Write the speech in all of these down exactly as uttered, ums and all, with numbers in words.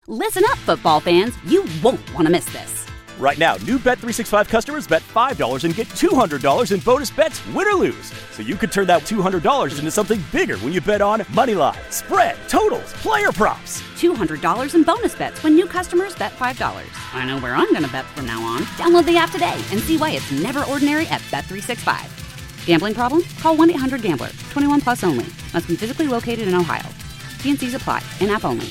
Listen up, football fans. You won't want to miss this. Right now, new Bet three sixty-five customers bet five dollars and get two hundred dollars in bonus bets, win or lose. So you could turn that two hundred dollars into something bigger when you bet on moneyline, spread, totals, player props. two hundred dollars in bonus bets when new customers bet five dollars. I know where I'm going to bet from now on. Download the app today and see why it's never ordinary at Bet three sixty-five. Gambling problem? Call one eight hundred gambler. twenty-one plus only. Must be physically located in Ohio. T and C's apply. In-app only.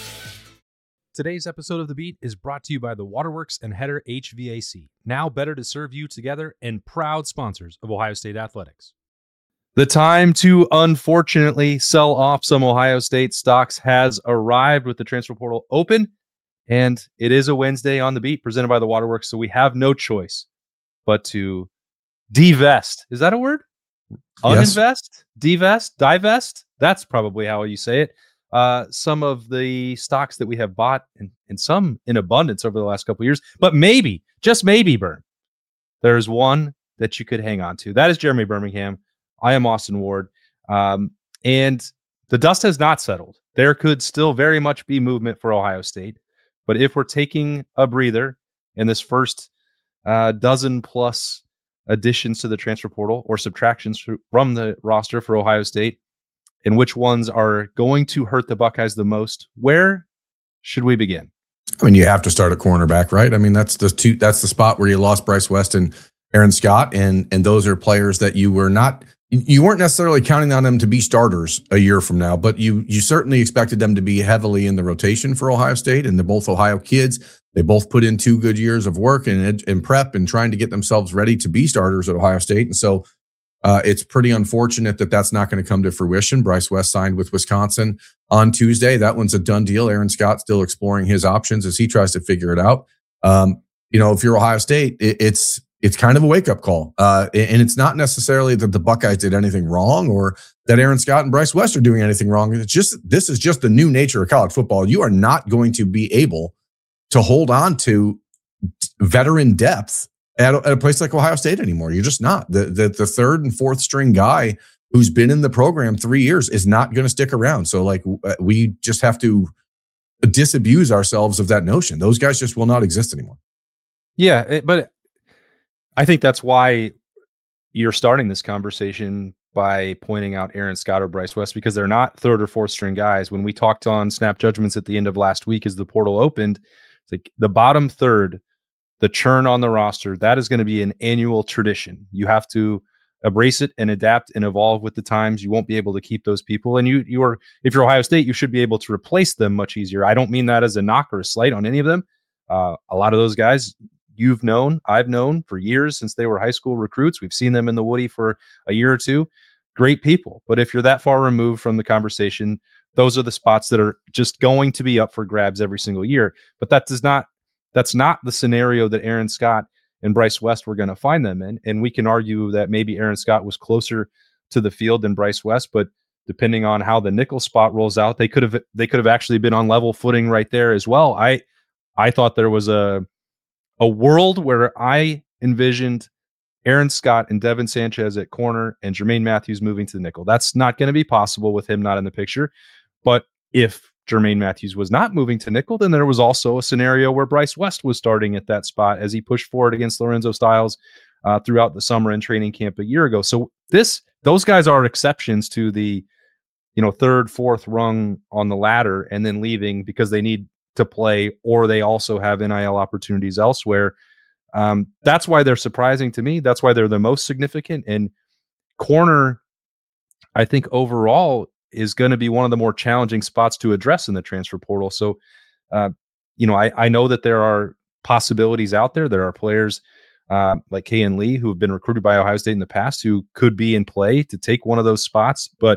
Today's episode of The Beat is brought to you by the Waterworks and Header H V A C, now better to serve you together and proud sponsors of Ohio State Athletics. The time to unfortunately sell off some Ohio State stocks has arrived with the transfer portal open, and it is a Wednesday on The Beat presented by the Waterworks, so we have no choice but to divest. Is that a word? Yes. Uninvest? Divest? Divest? That's probably how you say it. Uh, some of the stocks that we have bought and, and some in abundance over the last couple of years, but maybe, just maybe, Burn, there's one that you could hang on to. That is Jeremy Birmingham. I am Austin Ward. Um, and the dust has not settled. There could still very much be movement for Ohio State. But if we're taking a breather in this first uh, dozen plus additions to the transfer portal or subtractions from the roster for Ohio State, and which ones are going to hurt the Buckeyes the most, where should we begin? I mean, you have to start at cornerback, right? I mean, that's the two. That's the spot where you lost Bryce West and Aaron Scott, and and those are players that you were not, you weren't necessarily counting on them to be starters a year from now, but you you certainly expected them to be heavily in the rotation for Ohio State, and they're both Ohio kids. They both put in two good years of work and and prep and trying to get themselves ready to be starters at Ohio State, and so. Uh, it's pretty unfortunate that that's not going to come to fruition. Bryce West signed with Wisconsin on Tuesday. That one's a done deal. Aaron Scott still exploring his options as he tries to figure it out. Um, you know, if you're Ohio State, it, it's it's kind of a wake-up call. Uh, and it's not necessarily that the Buckeyes did anything wrong or that Aaron Scott and Bryce West are doing anything wrong. It's just this is just the new nature of college football. You are not going to be able to hold on to veteran depth At a, at a place like Ohio State anymore. You're just not. The, the the third and fourth string guy who's been in the program three years is not going to stick around. So like we just have to disabuse ourselves of that notion. Those guys just will not exist anymore. Yeah, it, but I think that's why you're starting this conversation by pointing out Aaron Scott or Bryce West, because they're not third or fourth string guys. When we talked on Snap Judgments at the end of last week as the portal opened, it's like the bottom third, the churn on the roster, that is going to be an annual tradition. You have to embrace it and adapt and evolve with the times. You won't be able to keep those people. And you, you are, if you're Ohio State, you should be able to replace them much easier. I don't mean that as a knock or a slight on any of them. Uh, a lot of those guys you've known, I've known for years since they were high school recruits. We've seen them in the Woody for a year or two. Great people. But if you're that far removed from the conversation, those are the spots that are just going to be up for grabs every single year. But that does not That's not the scenario that Aaron Scott and Bryce West were going to find them in. And we can argue that maybe Aaron Scott was closer to the field than Bryce West, but depending on how the nickel spot rolls out, they could have they could have actually been on level footing right there as well. I I thought there was a a world where I envisioned Aaron Scott and Devin Sanchez at corner and Jermaine Matthews moving to the nickel. That's not going to be possible with him not in the picture. But if Jermaine Matthews was not moving to nickel, then there was also a scenario where Bryce West was starting at that spot as he pushed forward against Lorenzo Styles uh, throughout the summer and training camp a year ago. So this, those guys are exceptions to the, you know, third, fourth rung on the ladder and then leaving because they need to play or they also have N I L opportunities elsewhere. Um, that's why they're surprising to me. That's why they're the most significant. And corner, I think overall, is going to be one of the more challenging spots to address in the transfer portal. So, uh, you know, I, I know that there are possibilities out there. There are players uh, like Kayan Lee who have been recruited by Ohio State in the past who could be in play to take one of those spots, but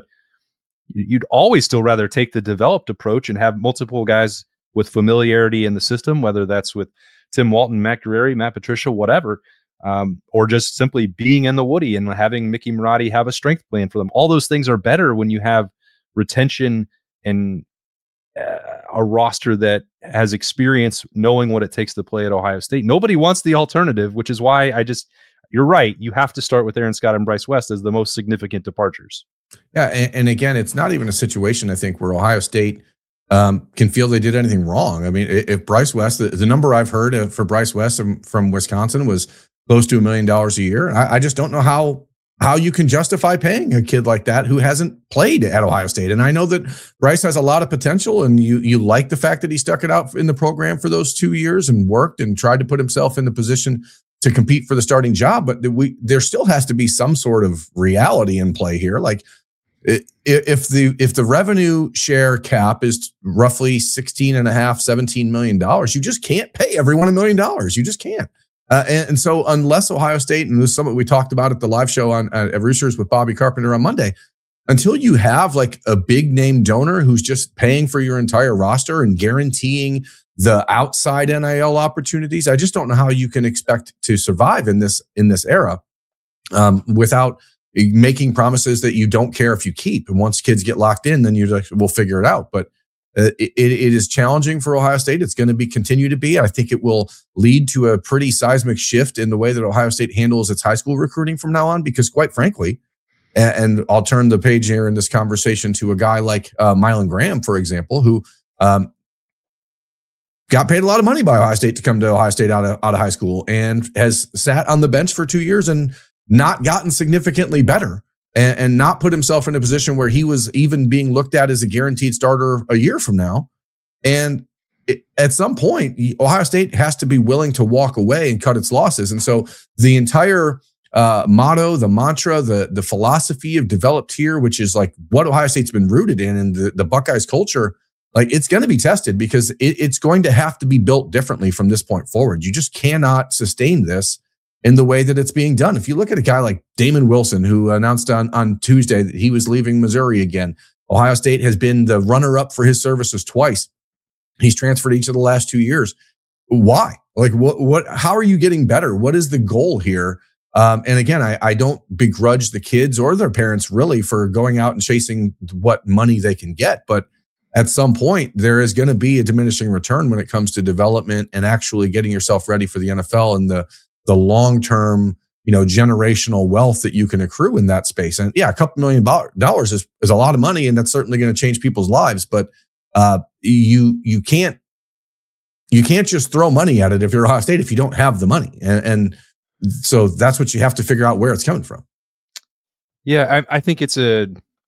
you'd always still rather take the developed approach and have multiple guys with familiarity in the system, whether that's with Tim Walton, Matt Guerrieri, Matt Patricia, whatever, um, or just simply being in the Woody and having Mickey Marotti have a strength plan for them. All those things are better when you have retention and uh, a roster that has experience knowing what it takes to play at Ohio State. Nobody wants the alternative, which is why I just, you're right. You have to start with Aaron Scott and Bryce West as the most significant departures. Yeah. And, and again, it's not even a situation, I think, where Ohio State um, can feel they did anything wrong. I mean, if Bryce West, the, the number I've heard for Bryce West from, from Wisconsin was close to a million dollars a year. I, I just don't know how how you can justify paying a kid like that who hasn't played at Ohio State. And I know that Bryce has a lot of potential, and you you like the fact that he stuck it out in the program for those two years and worked and tried to put himself in the position to compete for the starting job. But we there still has to be some sort of reality in play here. Like if the if the revenue share cap is roughly sixteen and a half, seventeen million dollars, you just can't pay everyone a million dollars. You just can't. Uh, and, and so unless Ohio State, and this is something we talked about at the live show on uh, at Roosters with Bobby Carpenter on Monday, until you have like a big name donor who's just paying for your entire roster and guaranteeing the outside N I L opportunities, I just don't know how you can expect to survive in this in this era um, without making promises that you don't care if you keep. And once kids get locked in, then you're like, we'll figure it out. But uh, it, it is challenging for Ohio State. It's going to be continue to be. I think it will lead to a pretty seismic shift in the way that Ohio State handles its high school recruiting from now on, because quite frankly, and, and I'll turn the page here in this conversation to a guy like uh, Mylan Graham, for example, who um, got paid a lot of money by Ohio State to come to Ohio State out of, out of high school and has sat on the bench for two years and not gotten significantly better and, and not put himself in a position where he was even being looked at as a guaranteed starter a year from now. And it, at some point, Ohio State has to be willing to walk away and cut its losses. And so the entire uh, motto, the mantra, the, the philosophy of developed here, which is like what Ohio State's been rooted in and the, the Buckeyes culture, like it's going to be tested because it, it's going to have to be built differently from this point forward. You just cannot sustain this in the way that it's being done. If you look at a guy like Damon Wilson, who announced on, on Tuesday that he was leaving Missouri again, Ohio State has been the runner-up for his services twice. He's transferred each of the last two years. Why? Like, what? What? How are you getting better? What is the goal here? Um, and again, I, I don't begrudge the kids or their parents really for going out and chasing what money they can get, but at some point, there is going to be a diminishing return when it comes to development and actually getting yourself ready for the N F L and the the long-term, you know, generational wealth that you can accrue in that space. And yeah, a couple million dollars is, is a lot of money, and that's certainly going to change people's lives. But uh, you you can't you can't just throw money at it if you're Ohio State if you don't have the money. And, and so that's what you have to figure out where it's coming from. Yeah, I, I think it's a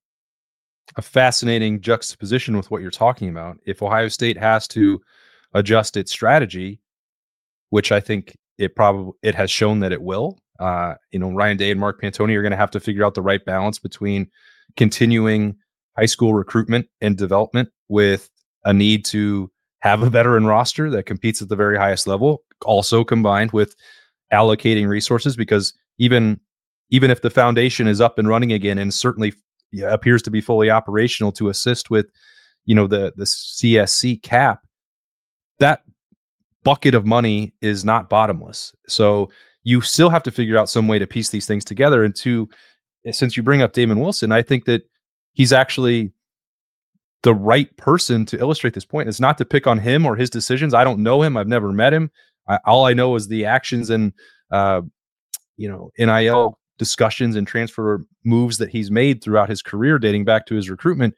a fascinating juxtaposition with what you're talking about. If Ohio State has to adjust its strategy, which I think it probably it has shown that it will. Uh, you know, Ryan Day and Mark Pantoni are going to have to figure out the right balance between continuing high school recruitment and development with a need to have a veteran roster that competes at the very highest level, also combined with allocating resources, because even even if the foundation is up and running again and certainly appears to be fully operational to assist with, you know, the the C S C cap, that bucket of money is not bottomless. So you still have to figure out some way to piece these things together. And to, since you bring up Damon Wilson, I think that he's actually the right person to illustrate this point. It's not to pick on him or his decisions. I don't know him. I've never met him. I, all I know is the actions and, uh, you know, N I L discussions and transfer moves that he's made throughout his career, dating back to his recruitment.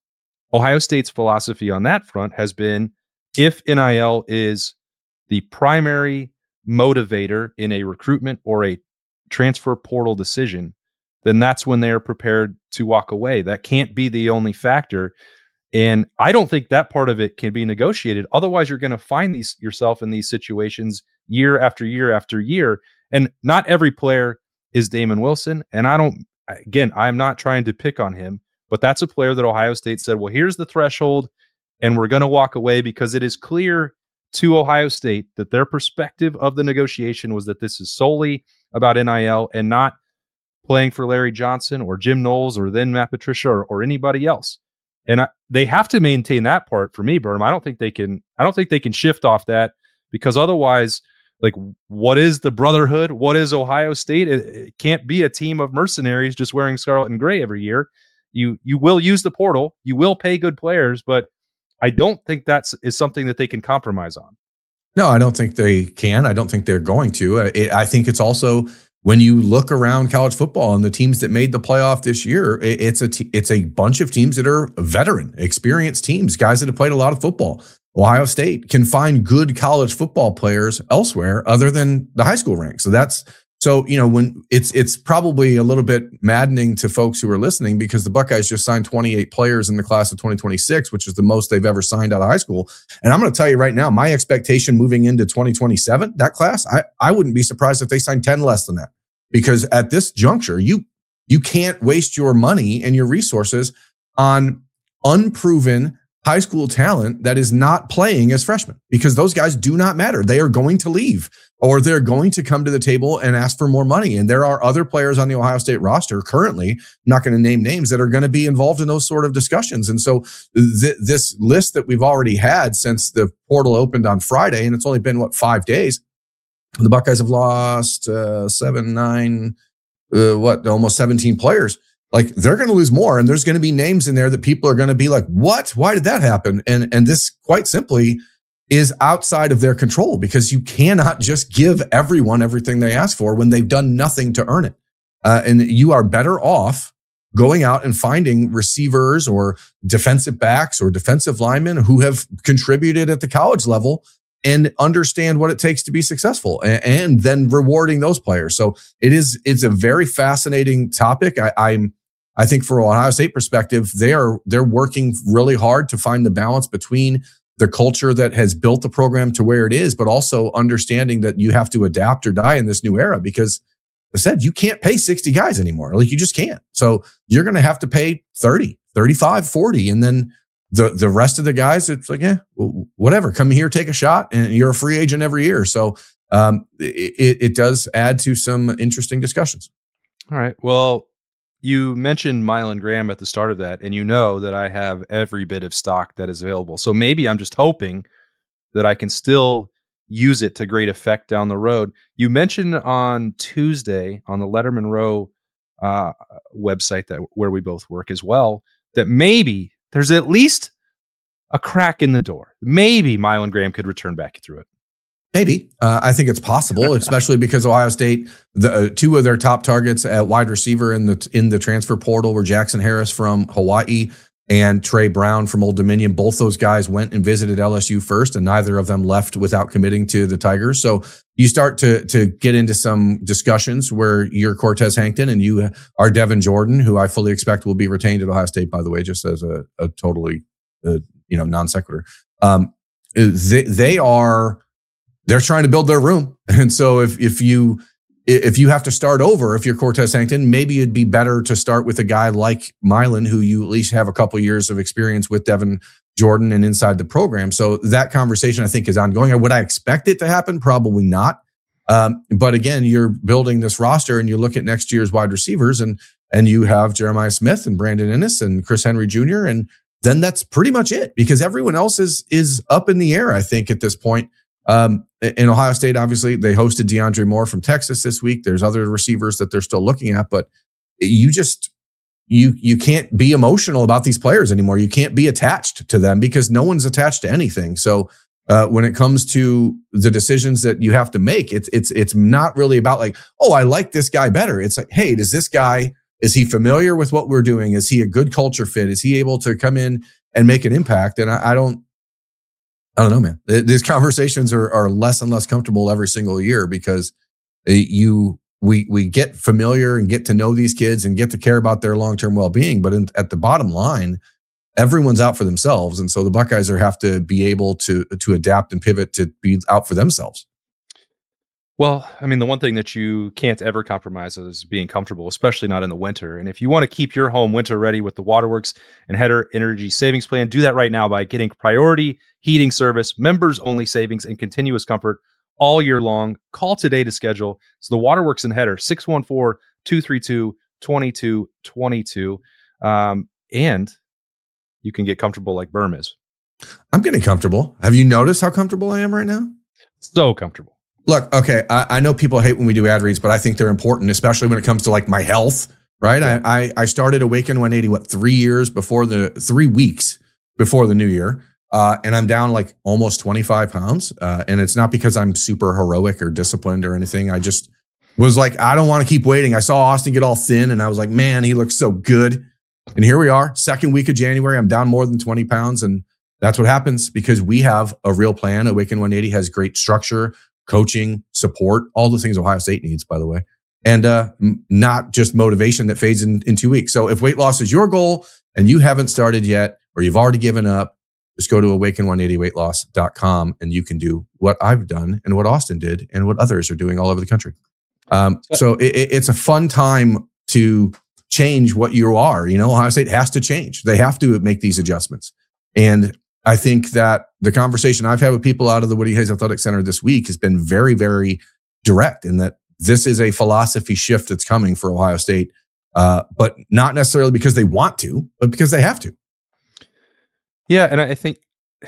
Ohio State's philosophy on that front has been, if N I L is the primary motivator in a recruitment or a transfer portal decision, then that's when they're prepared to walk away. That can't be the only factor. And I don't think that part of it can be negotiated. Otherwise, you're going to find these yourself in these situations year after year after year. And not every player is Damon Wilson. And I don't, again, I'm not trying to pick on him, but that's a player that Ohio State said, well, here's the threshold, and we're going to walk away because it is clear to Ohio State that their perspective of the negotiation was that this is solely about N I L and not playing for Larry Johnson or Jim Knowles or then Matt Patricia or, or anybody else. And I, they have to maintain that part for me, Berm. I don't think they can, I don't think they can shift off that, because otherwise, like, what is the brotherhood? What is Ohio State? It, it can't be a team of mercenaries just wearing scarlet and gray every year. You, you will use the portal, you will pay good players, but I don't think that's is something that they can compromise on. No, I don't think they can. I don't think they're going to. It, I think it's also when you look around college football and the teams that made the playoff this year, it's a t- it's a bunch of teams that are veteran, experienced teams, guys that have played a lot of football. Ohio State can find good college football players elsewhere other than the high school ranks. So that's so you know when it's it's probably a little bit maddening to folks who are listening because the Buckeyes just signed twenty-eight players in the class of twenty twenty-six, which is the most they've ever signed out of high school. And I'm going to tell you right now, my expectation moving into twenty twenty-seven, that class, I I wouldn't be surprised if they signed ten less than that. Because at this juncture, you you can't waste your money and your resources on unproven high school talent that is not playing as freshmen, because those guys do not matter. They are going to leave or they're going to come to the table and ask for more money. And there are other players on the Ohio State roster currently, I'm not going to name names, that are going to be involved in those sort of discussions. And so th- this list that we've already had since the portal opened on Friday, and it's only been, what, five days, the Buckeyes have lost uh, seven, nine, uh, what, almost seventeen players. Like, they're going to lose more, and there's going to be names in there that people are going to be like, what? Why did that happen? And and this, quite simply, is outside of their control, because you cannot just give everyone everything they ask for when they've done nothing to earn it. Uh, and you are better off going out and finding receivers or defensive backs or defensive linemen who have contributed at the college level and understand what it takes to be successful, and, and then rewarding those players. So it is, it's a very fascinating topic. I, I'm, I think for Ohio State perspective, they are, they're working really hard to find the balance between the culture that has built the program to where it is, but also understanding that you have to adapt or die in this new era, because I said, you can't pay sixty guys anymore. Like, you just can't. So you're going to have to pay thirty, thirty-five, forty. And then the, the rest of the guys, it's like, yeah, whatever, come here, take a shot, and you're a free agent every year. So um, it, it does add to some interesting discussions. All right. Well, you mentioned Mylan Graham at the start of that, and you know that I have every bit of stock that is available. So maybe I'm just hoping that I can still use it to great effect down the road. You mentioned on Tuesday on the Letterman Row uh, website that where we both work as well, that maybe there's at least a crack in the door. Maybe Mylan Graham could return back through it. Maybe. Uh, I think it's possible, especially because Ohio State, the uh, two of their top targets at wide receiver in the in the transfer portal were Jackson Harris from Hawaii and Trey Brown from Old Dominion. Both those guys went and visited L S U first, and neither of them left without committing to the Tigers. So you start to to get into some discussions where you're Cortez Hankton and you are Devin Jordan, who I fully expect will be retained at Ohio State, by the way, just as a, a totally uh, you know non sequitur. Um, they, they are... They're trying to build their room. And so if if you if you have to start over, if you're Cortez Hankton, maybe it'd be better to start with a guy like Mylan, who you at least have a couple years of experience with Devin Jordan and inside the program. So that conversation, I think, is ongoing. Would I expect it to happen? Probably not. Um, but again, you're building this roster and you look at next year's wide receivers, and and you have Jeremiah Smith and Brandon Ennis and Chris Henry Junior And then that's pretty much it, because everyone else is is up in the air, I think, at this point. Um, in Ohio State, obviously, they hosted DeAndre Moore from Texas this week. There's other receivers that they're still looking at, but you just you you can't be emotional about these players anymore. You can't be attached to them because no one's attached to anything. So uh, when it comes to the decisions that you have to make, it's it's it's not really about like, oh, I like this guy better. It's like, hey, does this guy, is he familiar with what we're doing? Is he a good culture fit? Is he able to come in and make an impact? And I, I don't. I don't know, man. These conversations are, are less and less comfortable every single year because you we we get familiar and get to know these kids and get to care about their long-term well-being. But in, at the bottom line, everyone's out for themselves. And so the Buckeyes are have to be able to to adapt and pivot to be out for themselves. Well, I mean, the one thing that you can't ever compromise is being comfortable, especially not in the winter. And if you want to keep your home winter ready with the Waterworks and Header Energy Savings Plan, do that right now by getting priority heating service, members only savings, and continuous comfort all year long. Call today to schedule. So the Waterworks and Header, six one four, two three two, two two two two. Um, and you can get comfortable like Berm is. I'm getting comfortable. Have you noticed how comfortable I am right now? So comfortable. Look, okay, I, I know people hate when we do ad reads, but I think they're important, especially when it comes to like my health, right? Yeah. I, I I started Awaken one eighty, what, three years before the, three weeks before the new year. Uh, and I'm down like almost twenty-five pounds. Uh, and it's not because I'm super heroic or disciplined or anything. I just, was like, I don't want to keep waiting. I saw Austin get all thin and I was like, man, he looks so good. And here we are, second week of January. I'm down more than twenty pounds. And that's what happens because we have a real plan. Awaken one eighty has great structure, coaching, support, all the things Ohio State needs, by the way. And uh, m- not just motivation that fades in, in two weeks. So if weight loss is your goal and you haven't started yet, or you've already given up, just go to awaken one eighty weight loss dot com and you can do what I've done and what Austin did and what others are doing all over the country. Um, so it, it's a fun time to change what you are. You know, Ohio State has to change. They have to make these adjustments. And I think that the conversation I've had with people out of the Woody Hayes Athletic Center this week has been very, very direct in that this is a philosophy shift that's coming for Ohio State, uh, but not necessarily because they want to, but because they have to. Yeah, and I think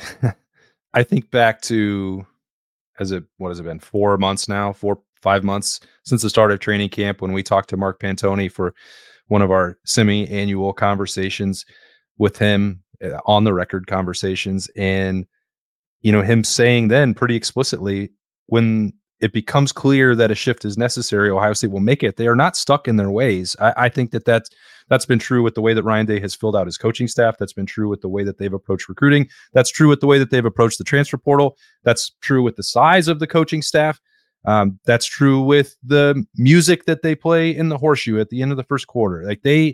I think back to, has it, what has it been, four months now, four, five months since the start of training camp when we talked to Mark Pantoni for one of our semi-annual conversations with him, uh, on the record conversations. And, you know, him saying then pretty explicitly, when it becomes clear that a shift is necessary, Ohio State will make it. They are not stuck in their ways. I, I think that that's, that's been true with the way that Ryan Day has filled out his coaching staff. That's been true with the way that they've approached recruiting. That's true with the way that they've approached the transfer portal. That's true with the size of the coaching staff. Um, that's true with the music that they play in the horseshoe at the end of the first quarter. Like they,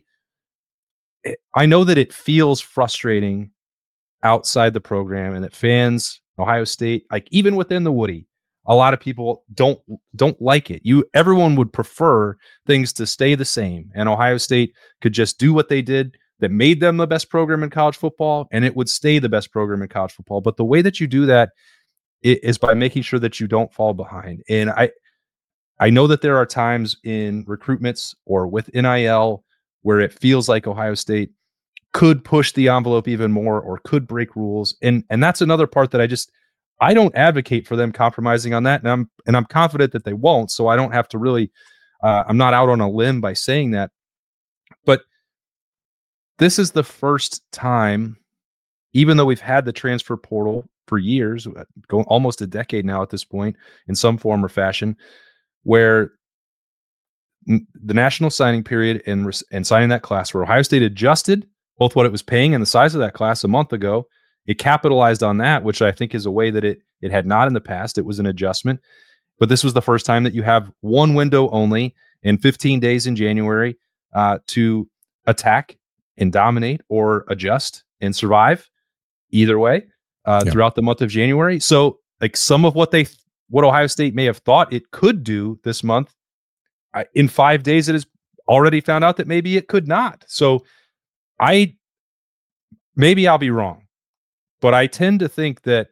I know that it feels frustrating outside the program and that fans, Ohio State, like even within the Woody, a lot of people don't don't like it. You everyone would prefer things to stay the same, and Ohio State could just do what they did that made them the best program in college football, and it would stay the best program in college football. But the way that you do that is by making sure that you don't fall behind. And I I know that there are times in recruitments or with N I L where it feels like Ohio State could push the envelope even more or could break rules, and and that's another part that I just. I don't advocate for them compromising on that, and I'm and I'm confident that they won't. So I don't have to really. Uh, I'm not out on a limb by saying that, but this is the first time, even though we've had the transfer portal for years, going almost a decade now at this point, in some form or fashion, where n- the national signing period and and signing that class, where Ohio State adjusted both what it was paying and the size of that class a month ago. It capitalized on that, which I think is a way that it it had not in the past. It was an adjustment. But this was the first time that you have one window only in fifteen days in January uh, to attack and dominate or adjust and survive either way uh, yeah. throughout the month of January. So like some of what they what Ohio State may have thought it could do this month, I, in five days it has already found out that maybe it could not. So I maybe I'll be wrong. But I tend to think that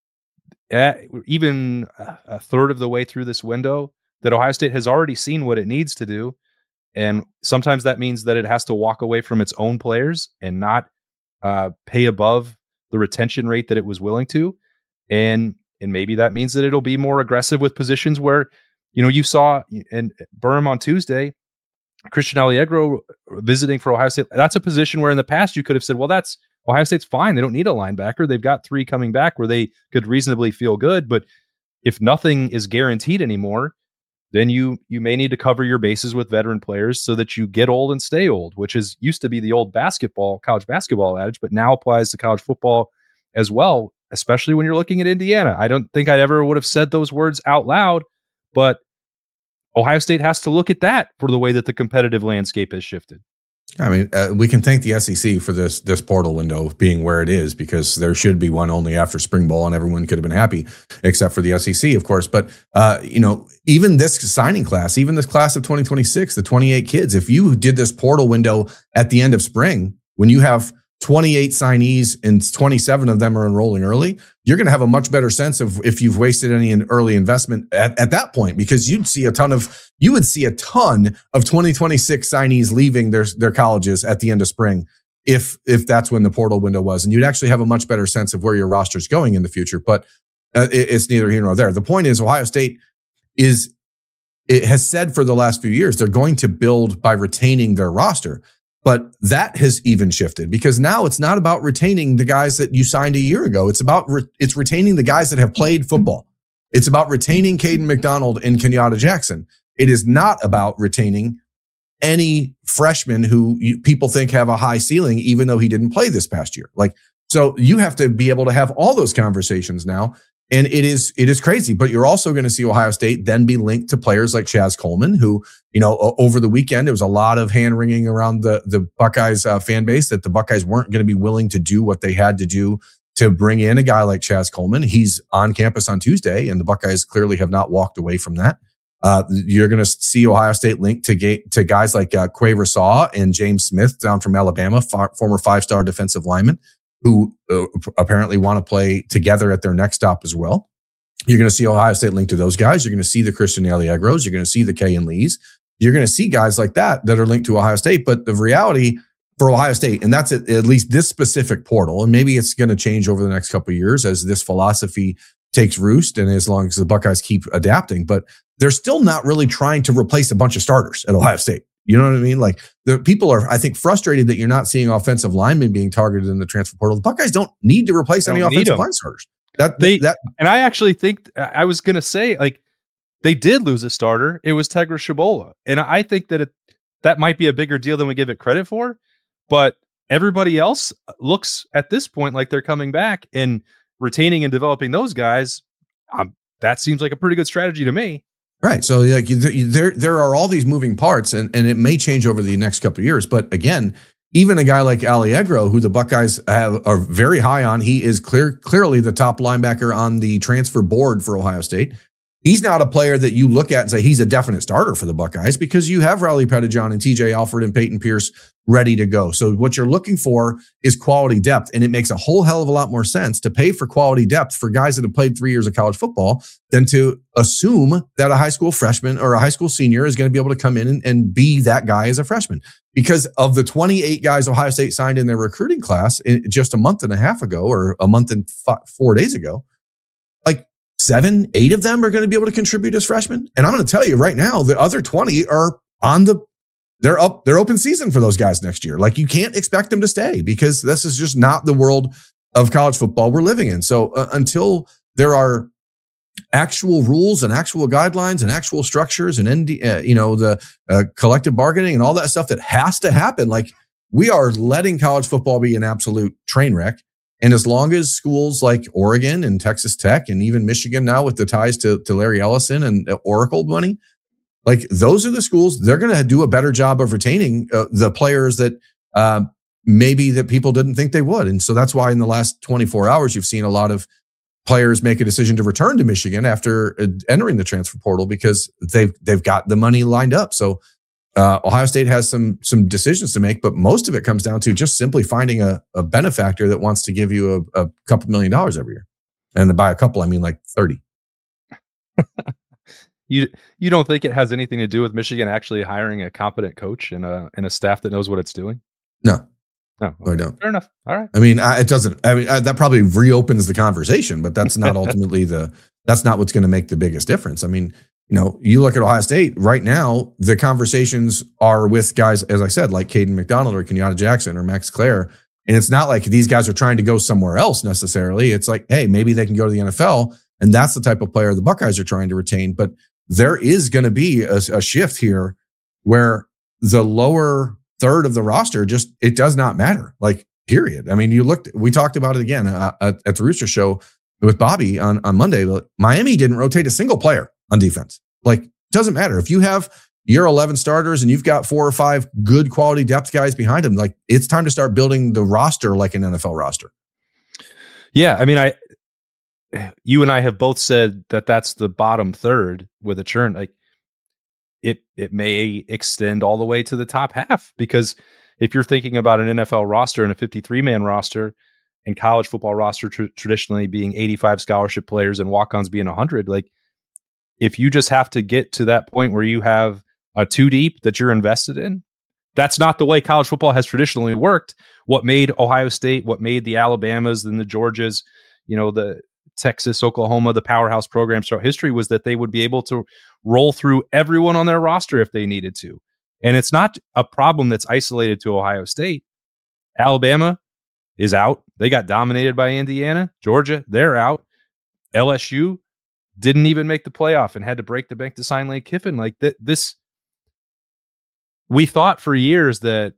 at even a third of the way through this window, that Ohio State has already seen what it needs to do. And sometimes that means that it has to walk away from its own players and not uh, pay above the retention rate that it was willing to. And and maybe that means that it'll be more aggressive with positions where, you know, you saw in Burham on Tuesday, Christian Allegro visiting for Ohio State. That's a position where in the past you could have said, well, that's Ohio State's fine. They don't need a linebacker. They've got three coming back where they could reasonably feel good. But if nothing is guaranteed anymore, then you you may need to cover your bases with veteran players so that you get old and stay old, which is used to be the old basketball, college basketball adage, but now applies to college football as well, especially when you're looking at Indiana. I don't think I ever would have said those words out loud, but Ohio State has to look at that for the way that the competitive landscape has shifted. I mean, uh, we can thank the S E C for this this portal window being where it is, because there should be one only after spring ball and everyone could have been happy, except for the S E C, of course. But, uh, you know, even this signing class, even this class of twenty twenty-six, the twenty-eight kids, if you did this portal window at the end of spring, when you have twenty-eight signees and twenty-seven of them are enrolling early, you're going to have a much better sense of if you've wasted any early investment at, at that point, because you'd see a ton of, you would see a ton of twenty twenty-six signees leaving their, their colleges at the end of spring. If, if that's when the portal window was, and you'd actually have a much better sense of where your roster is going in the future, but uh, it, it's neither here nor there. The point is Ohio State is, it has said for the last few years, they're going to build by retaining their roster. But that has even shifted, because now it's not about retaining the guys that you signed a year ago. It's about re- it's retaining the guys that have played football. It's about retaining Caden McDonald and Kenyatta Jackson. It is not about retaining any freshman who you, people think have a high ceiling, even though he didn't play this past year. Like, so you have to be able to have all those conversations now. And it is, it is crazy, but you're also going to see Ohio State then be linked to players like Chaz Coleman, who, you know, over the weekend, there was a lot of hand wringing around the, the Buckeyes uh, fan base that the Buckeyes weren't going to be willing to do what they had to do to bring in a guy like Chaz Coleman. He's on campus on Tuesday, and the Buckeyes clearly have not walked away from that. Uh, you're going to see Ohio State linked to ga- to guys like uh, Quaver Saw and James Smith down from Alabama, far- former five-star defensive lineman, who uh, apparently want to play together at their next stop as well. You're going to see Ohio State linked to those guys. You're going to see the Christian Allegros. You're going to see the Kayin Lees. You're going to see guys like that that are linked to Ohio State. But the reality for Ohio State, and that's at, at least this specific portal, and maybe it's going to change over the next couple of years as this philosophy takes roost and as long as the Buckeyes keep adapting, but they're still not really trying to replace a bunch of starters at Ohio State. You know what I mean? Like, the people are, I think, frustrated that you're not seeing offensive linemen being targeted in the transfer portal. The Buckeyes don't need to replace any offensive line starters. That they that and I actually think I was going to say, like, they did lose a starter. It was Tegra Shabola, and I think that it that might be a bigger deal than we give it credit for. But everybody else looks at this point like they're coming back, and retaining and developing those guys, um, that seems like a pretty good strategy to me. Right. So like there, there are all these moving parts, and, and it may change over the next couple of years. But again, even a guy like Allegro, who the Buckeyes have are very high on, he is clear, clearly the top linebacker on the transfer board for Ohio State. He's not a player that you look at and say he's a definite starter for the Buckeyes, because you have Riley Pettijohn and T J Alford and Peyton Pierce ready to go. So what you're looking for is quality depth. And it makes a whole hell of a lot more sense to pay for quality depth for guys that have played three years of college football than to assume that a high school freshman or a high school senior is going to be able to come in and, and be that guy as a freshman. Because of the twenty-eight guys Ohio State signed in their recruiting class in just a month and a half ago, or a month and f- four days ago, like seven, eight of them are going to be able to contribute as freshmen. And I'm going to tell you right now, the other twenty are on the, they're up, they're open season for those guys next year. Like, you can't expect them to stay, because this is just not the world of college football we're living in. So uh, until there are actual rules and actual guidelines and actual structures and, N D, uh, you know, the uh, collective bargaining and all that stuff that has to happen, like, we are letting college football be an absolute train wreck. And as long as schools like Oregon and Texas Tech and even Michigan now with the ties to, to Larry Ellison and Oracle money, like, those are the schools, they're going to do a better job of retaining uh, the players that uh, maybe that people didn't think they would. And so that's why in the last twenty-four hours, you've seen a lot of players make a decision to return to Michigan after uh, entering the transfer portal, because they've, they've got the money lined up. So uh, Ohio State has some, some decisions to make, but most of it comes down to just simply finding a, a benefactor that wants to give you a, a couple million dollars every year. And by a couple, I mean like thirty. You you don't think it has anything to do with Michigan actually hiring a competent coach and a and a staff that knows what it's doing? No, no, okay. I don't. Fair enough. All right. I mean, I, it doesn't. I mean, I, that probably reopens the conversation, but that's not ultimately the. That's not what's going to make the biggest difference. I mean, you know, you look at Ohio State right now. The conversations are with guys, as I said, like Caden McDonald or Kenyatta Jackson or Max Clare, and it's not like these guys are trying to go somewhere else necessarily. It's like, hey, maybe they can go to the N F L, and that's the type of player the Buckeyes are trying to retain. But there is going to be a, a shift here where the lower third of the roster just, it does not matter. Like, period. I mean, you looked, we talked about it again uh, at, at the Rooster Show with Bobby on, on Monday. But Miami didn't rotate a single player on defense. Like, doesn't matter. If you have your eleven starters and you've got four or five good quality depth guys behind them, like, it's time to start building the roster like an N F L roster. Yeah. I mean, I, you and I have both said that that's the bottom third with a churn. Like, it, it may extend all the way to the top half, because if you're thinking about an N F L roster and a fifty-three man roster and college football roster tr- traditionally being eighty-five scholarship players and walk-ons being one hundred, like, if you just have to get to that point where you have a two deep that you're invested in, that's not the way college football has traditionally worked. What made Ohio State, what made the Alabamas and the Georgias, you know, the Texas, Oklahoma, the powerhouse programs throughout history, was that they would be able to roll through everyone on their roster if they needed to. And it's not a problem that's isolated to Ohio State. Alabama is out. They got dominated by Indiana. Georgia, they're out. L S U, didn't even make the playoff and had to break the bank to sign Lane Kiffin. Like th- this, we thought for years that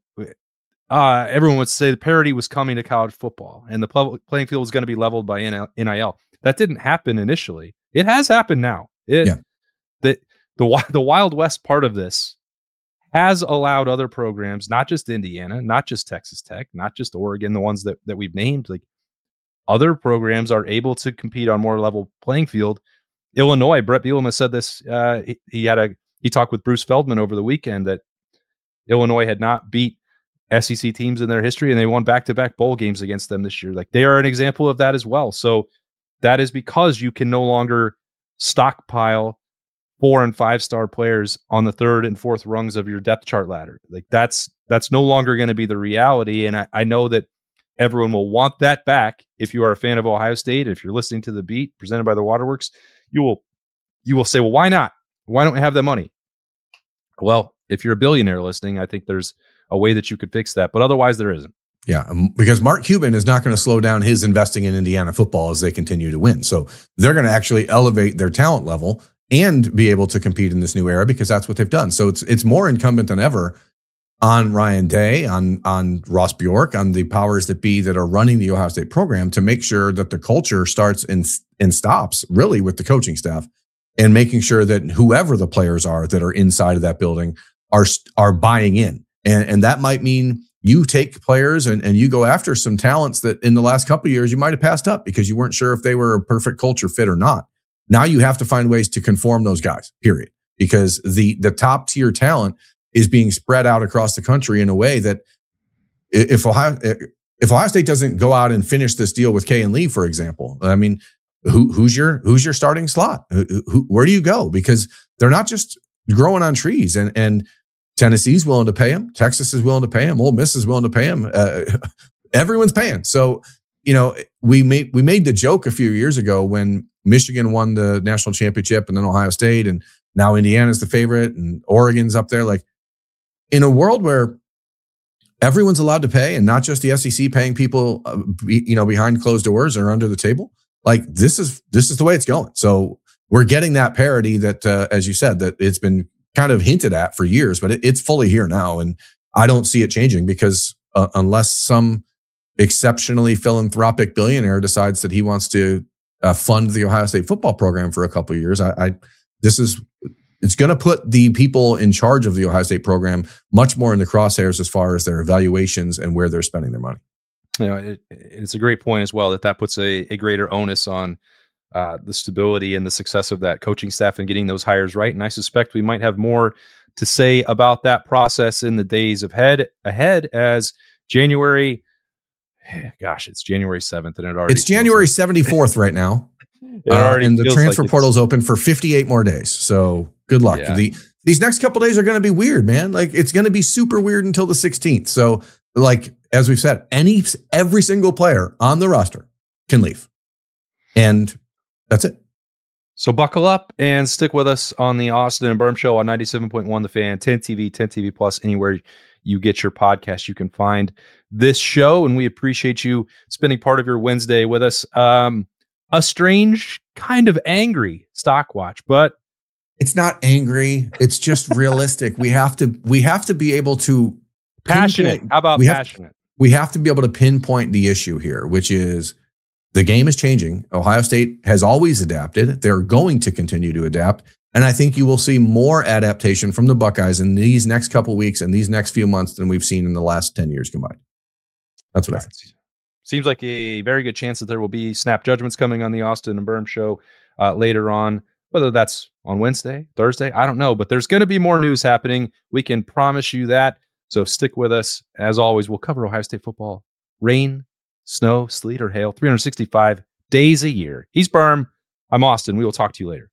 uh, everyone would say the parity was coming to college football and the public playing field was going to be leveled by N I L. That didn't happen initially. It has happened now. It, yeah. the, the, the Wild West part of this has allowed other programs, not just Indiana, not just Texas Tech, not just Oregon, the ones that, that we've named, like other programs are able to compete on more level playing field. Illinois, Brett Bielema said this. Uh, he, he had a he talked with Bruce Feldman over the weekend that Illinois had not beat S E C teams in their history, and they won back-to-back bowl games against them this year. Like they are an example of that as well. So that is because you can no longer stockpile four and five star players on the third and fourth rungs of your depth chart ladder. Like that's that's no longer going to be the reality. And I, I know that everyone will want that back. If you are a fan of Ohio State, if you're listening to The Beat presented by the Waterworks, you will you will say, well, why not? Why don't we have that money? Well, if you're a billionaire listening, I think there's a way that you could fix that, but otherwise there isn't. Yeah, because Mark Cuban is not going to slow down his investing in Indiana football as they continue to win. So they're going to actually elevate their talent level and be able to compete in this new era because that's what they've done. So it's it's more incumbent than ever on Ryan Day, on on Ross Bjork, on the powers that be that are running the Ohio State program to make sure that the culture starts and, and stops really with the coaching staff and making sure that whoever the players are that are inside of that building are are buying in. And, and that might mean you take players and, and you go after some talents that in the last couple of years you might have passed up because you weren't sure if they were a perfect culture fit or not. Now you have to find ways to conform those guys, period. Because the the top tier talent is being spread out across the country in a way that if Ohio if Ohio State doesn't go out and finish this deal with Kay and Lee, for example, I mean, who who's your who's your starting slot? Who, who, where do you go? Because they're not just growing on trees, and and Tennessee's willing to pay him, Texas is willing to pay him, Ole Miss is willing to pay him. Uh, everyone's paying. So you know, we made we made the joke a few years ago when Michigan won the national championship, and then Ohio State, and now Indiana's the favorite, and Oregon's up there. Like in a world where everyone's allowed to pay, and not just the S E C paying people, uh, be, you know, behind closed doors or under the table. Like this is this is the way it's going. So we're getting that parity that, uh, as you said, that it's been kind of hinted at for years, but it, it's fully here now, and I don't see it changing because uh, unless some exceptionally philanthropic billionaire decides that he wants to uh, fund the Ohio State football program for a couple of years, I, I this is it's going to put the people in charge of the Ohio State program much more in the crosshairs as far as their evaluations and where they're spending their money. You know, it, it's a great point as well that that puts a, a greater onus on uh, the stability and the success of that coaching staff and getting those hires right. And I suspect we might have more to say about that process in the days ahead. Ahead as January, gosh, it's January seventh, and it already it's January seventy-fourth right now. Uh, and the transfer like portal's open for fifty-eight more days. So good luck. Yeah. The, these next couple days are going to be weird, man. Like it's going to be super weird until the sixteenth. So like, as we've said, any, every single player on the roster can leave. And that's it. So buckle up and stick with us on the Austin and Berm Show on ninety-seven point one The Fan, ten T V, ten T V Plus, anywhere you get your podcast, you can find this show. And we appreciate you spending part of your Wednesday with us. Um, A strange, kind of angry stock watch, but it's not angry. It's just realistic. We have to. We have to be able to passionate. How about we passionate? Have, we have to be able to pinpoint the issue here, which is the game is changing. Ohio State has always adapted. They're going to continue to adapt, and I think you will see more adaptation from the Buckeyes in these next couple weeks and these next few months than we've seen in the last ten years combined. That's what I think. Seems like a very good chance that there will be snap judgments coming on the Austin and Berm Show uh, later on, whether that's on Wednesday, Thursday, I don't know, but there's going to be more news happening. We can promise you that. So stick with us. As always, we'll cover Ohio State football, rain, snow, sleet, or hail, three hundred sixty-five days a year. He's Berm. I'm Austin. We will talk to you later.